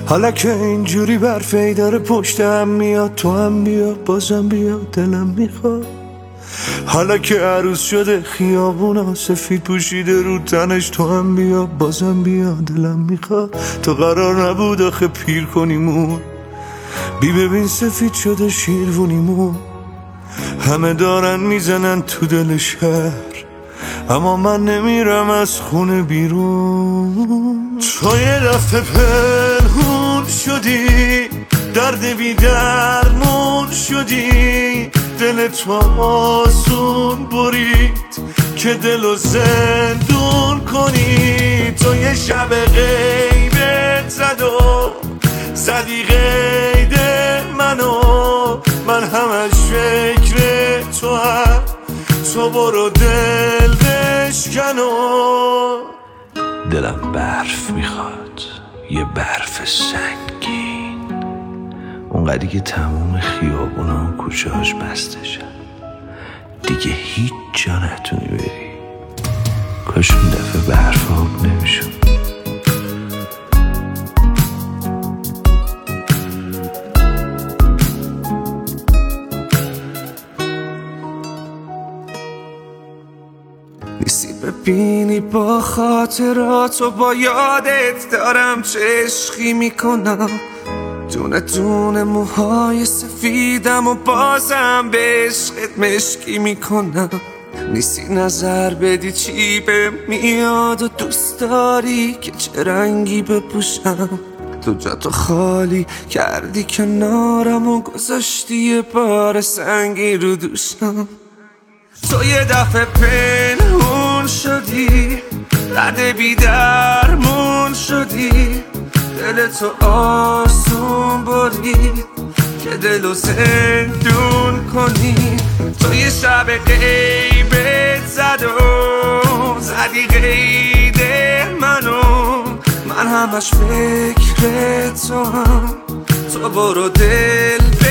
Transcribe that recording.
حالا که اینجوری برفی داره پشتم میاد، تو هم بیا بازم بیا دلم میخواد. حالا که عروس شده خیابونا سفید پوشیده رو تنش، تو هم بیا بازم بیا دلم میخواد. تو قرار نبود آخه پیر کنیمون، بی ببین سفید شده شیروونیمون. همه دارن میزنن تو دل شهر، اما من نمیرم از خونه بیرون. تو یه دفعه پنهون شدی، درد بی درمون شدی، دل تو آسون برید که دلو زندون کنی. تو یه شب غیبت زد و زدی قید منو، من همش فکر تو هم، تو برو دل بشکن و دلم برف میخواد، یه برف سنگین، اونقدری که تموم خیابونا و کوچه هاش بسته شد، دیگه هیچ جا نتونی بری. کاش اون دفعه برف آب نمیشد. نیستی ببینی با خاطرات و با یادت دارم چه عشقی میکنم، دونه دونه موهای سفیدم و بازم به عشقت مشکی میکنم. نیستی نظر بدی چی به میاد و دوست داری که چه رنگی بپوشم. تو جاتو خالی کردی کنارم و گذاشتی یه بار سنگی رو دوشم. تو یه دفعه پنهون شدی، درد بی درمون شدی، دل تو آسون برید که دلو زندون کنی. تو یه شب غیبت زد و زدی قید منو، من همش فکر تو هم، تو برو دل